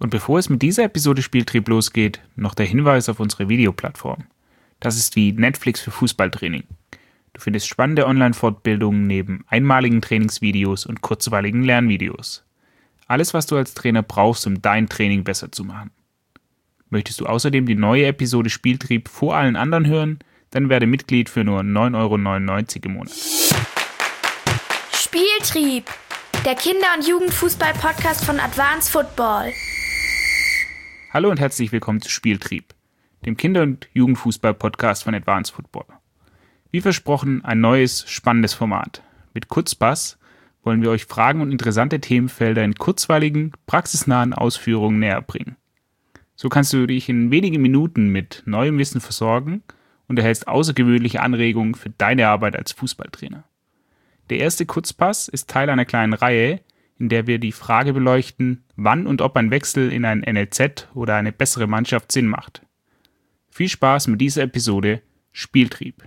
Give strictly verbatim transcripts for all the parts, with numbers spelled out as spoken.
Und bevor es mit dieser Episode Spieltrieb losgeht, noch der Hinweis auf unsere Videoplattform. Das ist wie Netflix für Fußballtraining. Du findest spannende Online-Fortbildungen neben einmaligen Trainingsvideos und kurzweiligen Lernvideos. Alles, was du als Trainer brauchst, um dein Training besser zu machen. Möchtest du außerdem die neue Episode Spieltrieb vor allen anderen hören? Dann werde Mitglied für nur neun Euro neunundneunzig im Monat. Spieltrieb, der Kinder- und Jugendfußball-Podcast von Advanced Football. Hallo und herzlich willkommen zu Spieltrieb, dem Kinder- und Jugendfußball-Podcast von Advanced Football. Wie versprochen, ein neues, spannendes Format. Mit Kurzpass wollen wir euch Fragen und interessante Themenfelder in kurzweiligen, praxisnahen Ausführungen näher bringen. So kannst du dich in wenigen Minuten mit neuem Wissen versorgen und erhältst außergewöhnliche Anregungen für deine Arbeit als Fußballtrainer. Der erste Kurzpass ist Teil einer kleinen Reihe, in der wir die Frage beleuchten, wann und ob ein Wechsel in ein N L Z oder eine bessere Mannschaft Sinn macht. Viel Spaß mit dieser Episode Spieltrieb.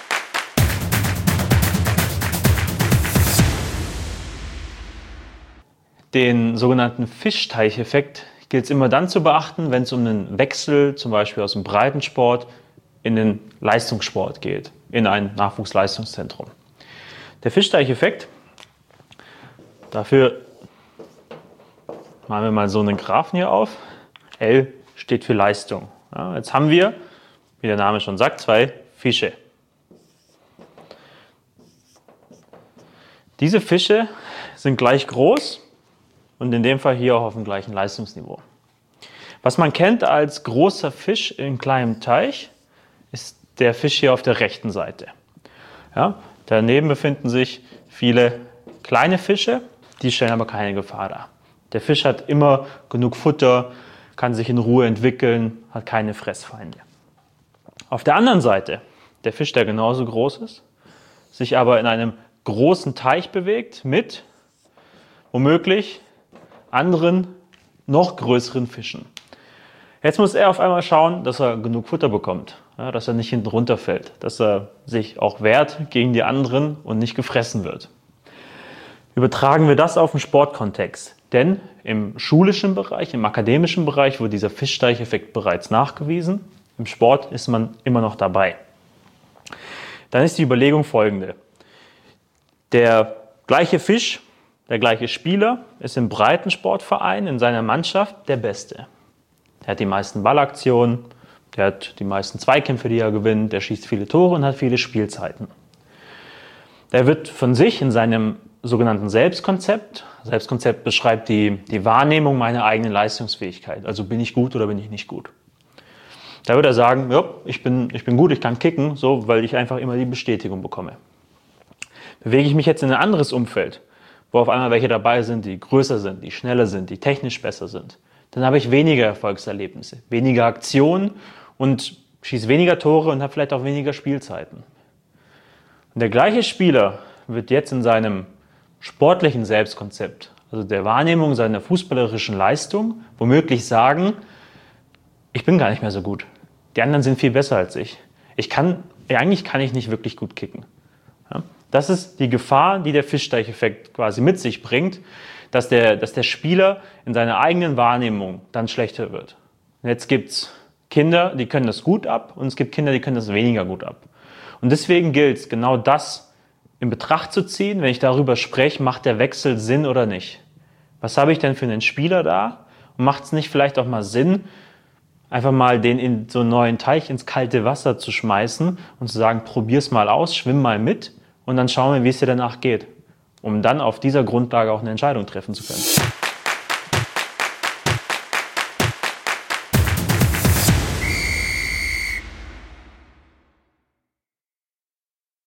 Den sogenannten Fischteicheffekt gilt es immer dann zu beachten, wenn es um einen Wechsel zum Beispiel aus dem Breitensport in den Leistungssport geht, in ein Nachwuchsleistungszentrum. Der Fischteicheffekt, dafür machen wir mal so einen Graphen hier auf. L steht für Leistung. Ja, jetzt haben wir, wie der Name schon sagt, zwei Fische. Diese Fische sind gleich groß und in dem Fall hier auch auf dem gleichen Leistungsniveau. Was man kennt als großer Fisch in kleinem Teich, ist der Fisch hier auf der rechten Seite. Ja, daneben befinden sich viele kleine Fische, die stellen aber keine Gefahr dar. Der Fisch hat immer genug Futter, kann sich in Ruhe entwickeln, hat keine Fressfeinde. Auf der anderen Seite, der Fisch, der genauso groß ist, sich aber in einem großen Teich bewegt mit womöglich anderen, noch größeren Fischen. Jetzt muss er auf einmal schauen, dass er genug Futter bekommt, ja, dass er nicht hinten runterfällt, dass er sich auch wehrt gegen die anderen und nicht gefressen wird. Übertragen wir das auf den Sportkontext, denn im schulischen Bereich, im akademischen Bereich wurde dieser Fischteicheffekt bereits nachgewiesen, im Sport ist man immer noch dabei. Dann ist die Überlegung folgende: Der gleiche Fisch, der gleiche Spieler ist im Breitensportverein in seiner Mannschaft der Beste. Er hat die meisten Ballaktionen, der hat die meisten Zweikämpfe, die er gewinnt, der schießt viele Tore und hat viele Spielzeiten. Der wird von sich in seinem sogenannten Selbstkonzept, Selbstkonzept beschreibt die, die Wahrnehmung meiner eigenen Leistungsfähigkeit, also bin ich gut oder bin ich nicht gut. Da wird er sagen, ja, ich bin, ich bin gut, ich kann kicken, so, weil ich einfach immer die Bestätigung bekomme. Bewege ich mich jetzt in ein anderes Umfeld, wo auf einmal welche dabei sind, die größer sind, die schneller sind, die technisch besser sind, dann habe ich weniger Erfolgserlebnisse, weniger Aktionen und schieße weniger Tore und habe vielleicht auch weniger Spielzeiten. Und der gleiche Spieler wird jetzt in seinem sportlichen Selbstkonzept, also der Wahrnehmung seiner fußballerischen Leistung, womöglich sagen, ich bin gar nicht mehr so gut. Die anderen sind viel besser als ich. Ich kann, eigentlich kann ich nicht wirklich gut kicken. Ja? Das ist die Gefahr, die der Fischteicheffekt quasi mit sich bringt, dass der, dass der Spieler in seiner eigenen Wahrnehmung dann schlechter wird. Und jetzt gibt es Kinder, die können das gut ab und es gibt Kinder, die können das weniger gut ab. Und deswegen gilt es, genau das in Betracht zu ziehen, wenn ich darüber spreche, macht der Wechsel Sinn oder nicht. Was habe ich denn für einen Spieler da? Und macht es nicht vielleicht auch mal Sinn, einfach mal den in so einen neuen Teich ins kalte Wasser zu schmeißen und zu sagen, probier's mal aus, schwimm mal mit und dann schauen wir, wie es dir danach geht, um dann auf dieser Grundlage auch eine Entscheidung treffen zu können.